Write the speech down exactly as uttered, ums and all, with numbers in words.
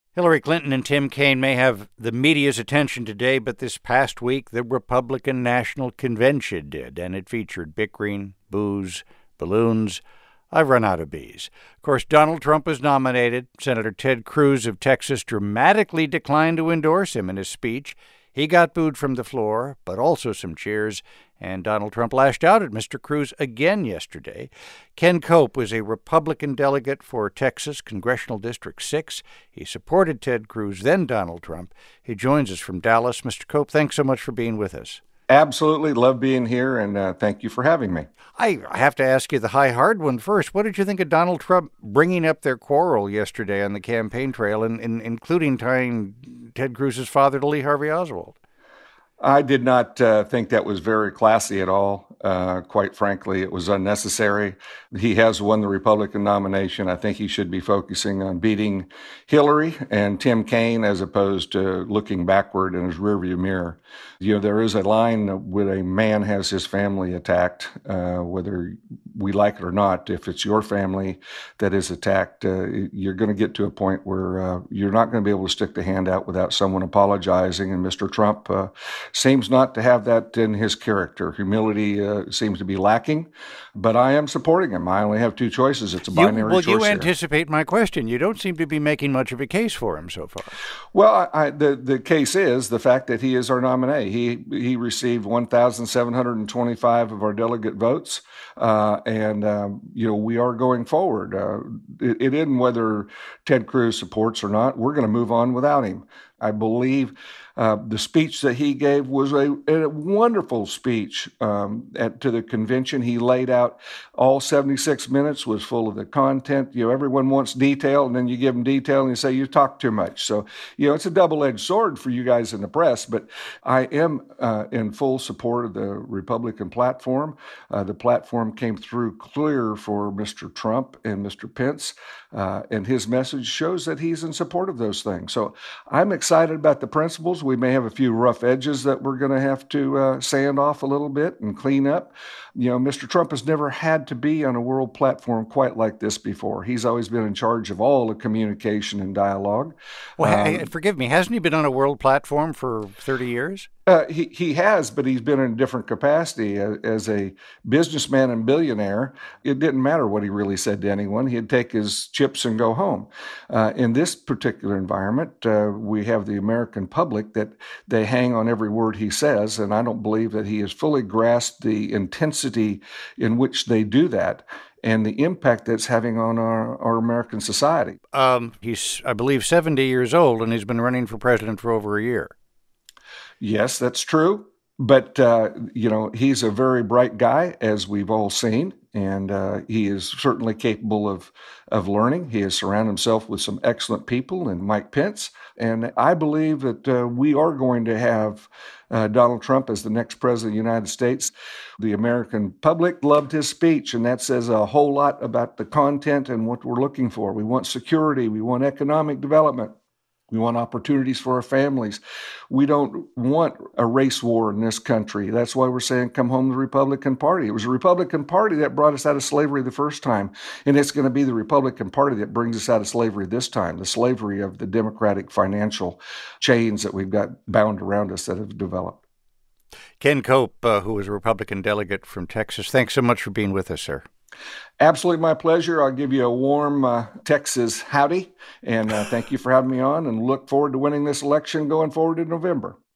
Hillary Clinton and Tim Kaine may have the media's attention today, but this past week the Republican National Convention did, and it featured bickering, booze, balloons. I've run out of bees. Of course, Donald Trump was nominated. Senator Ted Cruz of Texas dramatically declined to endorse him in his speech. He got booed from the floor, but also some cheers, and Donald Trump lashed out at Mister Cruz again yesterday. Ken Cope was a Republican delegate for Texas Congressional District six. He supported Ted Cruz, then Donald Trump. He joins us from Dallas. Mister Cope, thanks so much for being with us. Absolutely. Love being here, and uh, thank you for having me. I have to ask you the high hard one first. What did you think of Donald Trump bringing up their quarrel yesterday on the campaign trail, and, and including tying Ted Cruz's father to Lee Harvey Oswald? I did not uh, think that was very classy at all. Uh, quite frankly, it was unnecessary. He has won the Republican nomination. I think he should be focusing on beating Hillary and Tim Kaine as opposed to looking backward in his rearview mirror. You know, there is a line when a man has his family attacked, uh, whether we like it or not. If it's your family that is attacked, uh, you're going to get to a point where uh, you're not going to be able to stick the hand out without someone apologizing. And Mister Trump uh, seems not to have that in his character. Humility uh, seems to be lacking, but I am supporting him. I only have two choices. It's a binary you, well, choice. Well, you here. anticipate my question. You don't seem to be making much of a case for him so far. Well, I, the the case is the fact that he is our nominee. He he received one thousand seven hundred twenty-five of our delegate votes, uh, and um, you know we are going forward. Uh, it, it isn't whether Ted Cruz supports or not. We're going to move on without him. I believe uh, the speech that he gave was a, a wonderful speech um, at, to the convention. He laid out all seventy-six minutes, was full of the content. You know, everyone wants detail, and then you give them detail, and you say you talk too much. So, you know, it's a double-edged sword for you guys in the press. But I am uh, in full support of the Republican platform. Uh, the platform came through clear for Mister Trump and Mister Pence, uh, and his message shows that he's in support of those things. So I'm excited about the principles. We may have a few rough edges that we're going to have to uh, sand off a little bit and clean up. You know, Mister Trump has never had to be on a world platform quite like this before. He's always been in charge of all the communication and dialogue. Well, Um, hey, forgive me, hasn't he been on a world platform for thirty years? Uh, he he has, but he's been in a different capacity as, as a businessman and billionaire. It didn't matter what he really said to anyone; he'd take his chips and go home. Uh, in this particular environment, uh, we have the American public that they hang on every word he says, and I don't believe that he has fully grasped the intensity in which they do that and the impact that's having on our, our American society. Um, he's, I believe, seventy years old, and he's been running for president for over a year. Yes, that's true. But, uh, you know, he's a very bright guy, as we've all seen, and uh, he is certainly capable of, of learning. He has surrounded himself with some excellent people in Mike Pence. And I believe that uh, we are going to have uh, Donald Trump as the next president of the United States. The American public loved his speech, and that says a whole lot about the content and what we're looking for. We want security. We want economic development. We want opportunities for our families. We don't want a race war in this country. That's why we're saying come home to the Republican Party. It was the Republican Party that brought us out of slavery the first time, and it's going to be the Republican Party that brings us out of slavery this time, the slavery of the democratic financial chains that we've got bound around us that have developed. Ken Cope, uh, who is a Republican delegate from Texas, thanks so much for being with us, sir. Absolutely my pleasure. I'll give you a warm uh, Texas howdy, and uh, thank you for having me on, and look forward to winning this election going forward in November.